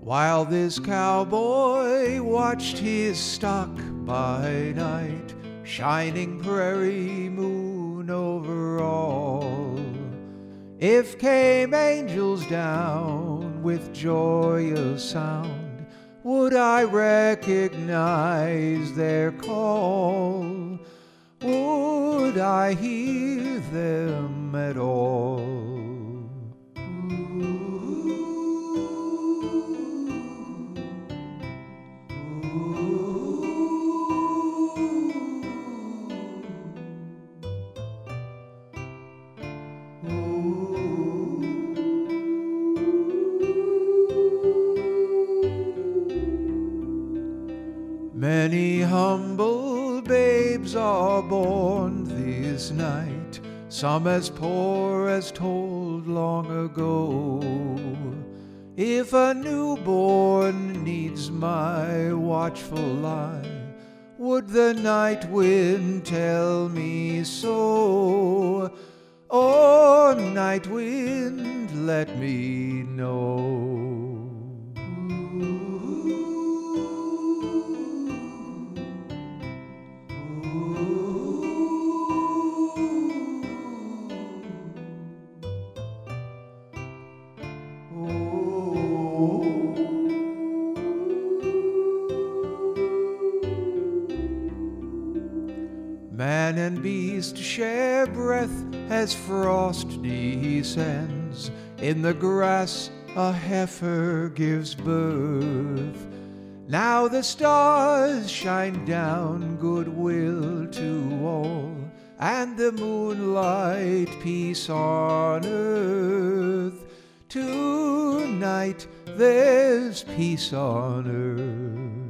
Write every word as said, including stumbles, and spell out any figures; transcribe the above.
While this cowboy watched his stock by night, shining prairie moon over all, if came angels down with joyous sound, would I recognize their call? Would I hear them at all? Many humble babes are born this night, some as poor as told long ago. If a newborn needs my watchful eye, would the night wind tell me so? Oh, night wind, let me know. Man and beast share breath as frost descends. In the grass a heifer gives birth. Now the stars shine down goodwill to all, and the moonlight peace on earth. Tonight there's peace on earth.